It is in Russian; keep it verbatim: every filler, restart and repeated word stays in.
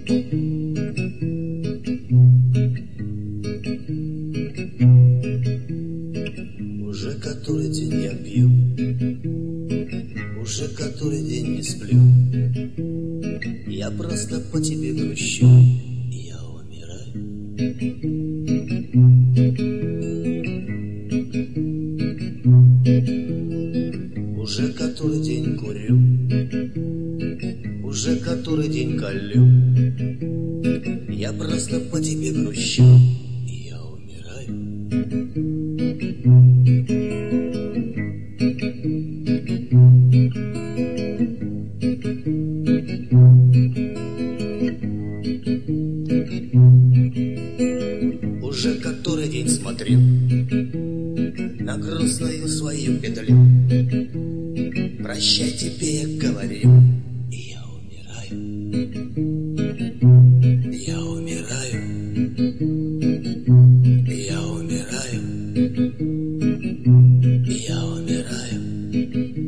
Уже который день я пью, уже который день не сплю. Я просто по тебе грущу, я умираю. Уже который день курю, уже который день колю. Я просто по тебе грущу, я умираю. Уже который день смотрю на грустную свою петлю. Прощай, тебе я говорю, я умираю. Я умираю. Я умираю. Я умираю.